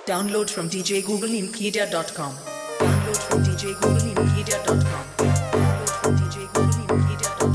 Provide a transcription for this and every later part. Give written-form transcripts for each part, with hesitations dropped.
Download from djgooglemedia.com. Download from djgooglemedia.com. Download from djgooglemedia.com.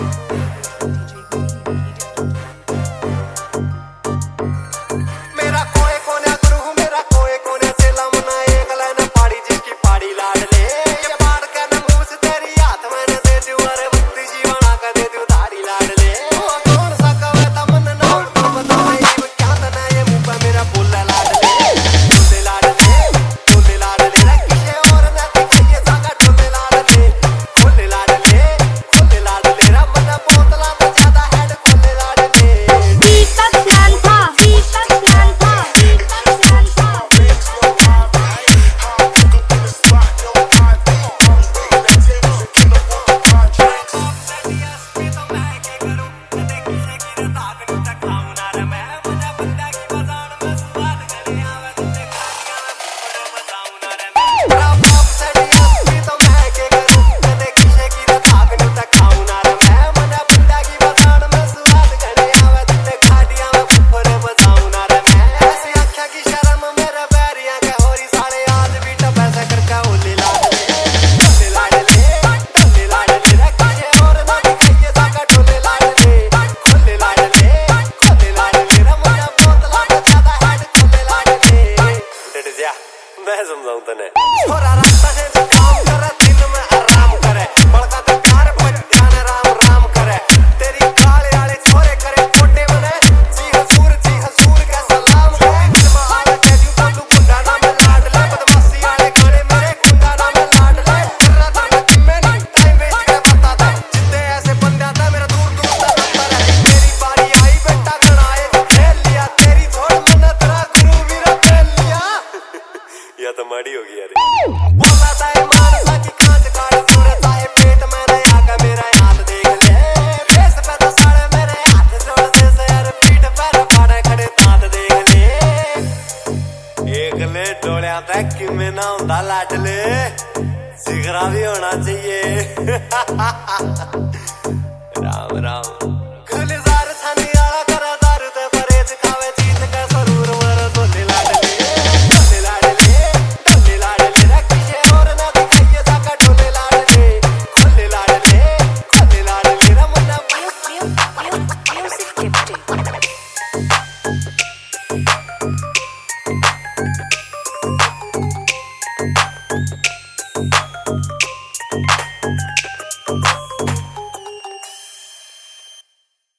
मेरा कोई कोने गुरु मेरा कोई कोने से लमना एक लाइन पाड़ी जिसकी पाड़ी लाड ले ये पाड़ के न मुंह से तेरी हाथ मैंने दे दूं अरे भक्ति जीवना का दे दूं धाड़ी लाड ले ओ कौन सा कवे तमन ना तो बता नहीं वो क्या तना ये मुंह पे मेरा बोला लाड ले लाड ले किसे और ना दिखाइए सागा ढोले लाड ले खोले लाड ले रमना बोतला तो ज्यादा हेड खोले लाड ले मैं समझाऊं तने छोरा रास्ता है जो काम करे दिन में आराम करे बड़का तो कार पर ध्यान राम राम करे तेरी काले वाले छोरे करे कोटे बने जी हजूर का सलाम करे मैं आला कह दूं बोलू गुंडा ना मैं लाड ले बदमाशी वाले गाने मेरे गुंडा ना मैं लाड ले तेरा तो मैं टाइम वेस्ट कर बता दे जितने ऐसे बंदे आता मेरा दूर दूर तक आता रहे तेरी बारी आई बेटा गणाए खेल लिया तेरी छोड़ मैंने तेरा गुरु वीरा खेल लिया या तो माड़ी होगी यार बोला था मानसा की कांच काट सूरत आए पेट में नया का मेरा हाथ देख ले फेस पे तो सारे मेरे हाथ जोड़ दे से यार पीठ पर पाड़े खड़े दांत देख ले एक ले डोलिया तक कि मैं ना हुंदा लाडले सिगरा भी होना चाहिए